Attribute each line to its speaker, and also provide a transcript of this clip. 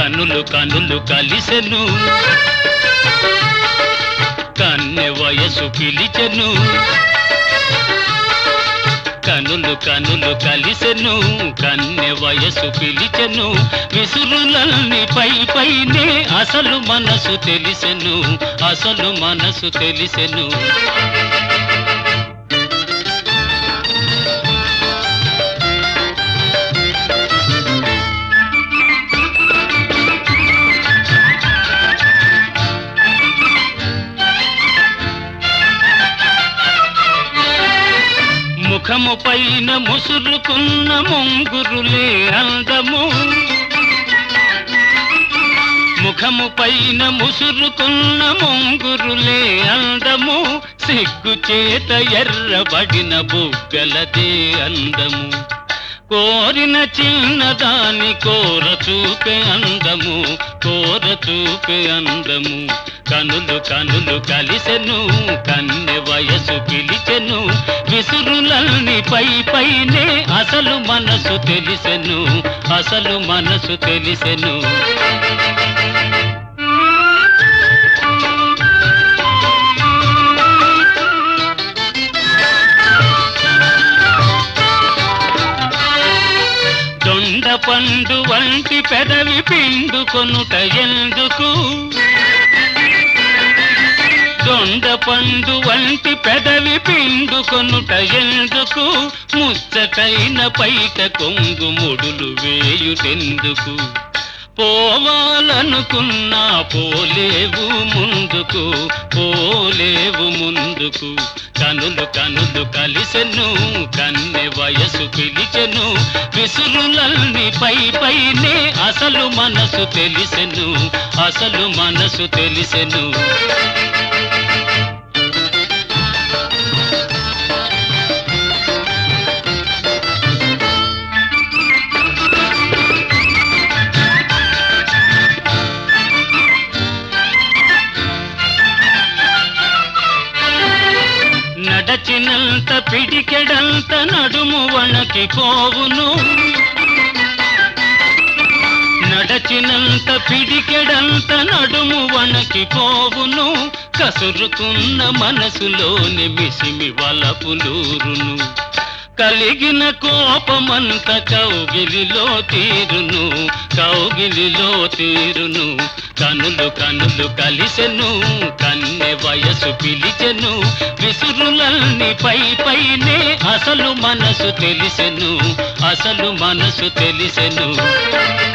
Speaker 1: కనులు కనులు కలిసెను కన్నె వయసు పిలిచెను కనులు కనులు కలిసెను కన్నె వయసు పిలిచెను విసురులన్నీ పై పైనే అసలు మనసు తెలిసెను అసలు మనసు తెలిసెను ముఖము పైన ముసురుకున్న ముంగురులే అందము ముఖము పైన ముసురుకున్న ముంగురులే అందము సిగ్గు చేత ఎర్రబడిన బుగ్గలదే అందము కోరిన చిన్నదాని కోర చూపే అందము కోర చూపే అందము కనులు కనులు కలిసెను కన్నె వయసు పిలిచెను విసురులన్నీ పై పైనే అసలు మనసు తెలిసెను అసలు మనసు తెలిసెను దొండ పండు వంటి పెదవి పిండుకొనుట ఎందుకు దొండ పండు వంటి పెదవి పిండుకొనుట ఎందుకు ముచ్చటైన పైట కొంగు ముడులు వేయుటెందుకు పోవాలనుకున్నా పోలేవు ముందుకు పోలేవు ముందుకు కనులు కనులు కలిసెను కన్నె వయసు పిలిచెను విసురులన్నీ పై పైనే అసలు మనసు తెలిసెను అసలు మనసు తెలిసెను నడచినంత పిడికెడంత నడుము వణకిపోవును నడచినంత పిడికెడంత నడుము వణకిపోవును కసురుకున్న మనసులోని మిసిమి వలపులూరును కలిగిన కోపమంత కౌగిలిలో తీరును కౌగిలిలో తీరును కనులు కనులు కలిసెను కన్నె వయసు పిలిచెను విసురులన్నీ పై పైనే అసలు మనసు తెలిసెను అసలు మనసు తెలిసెను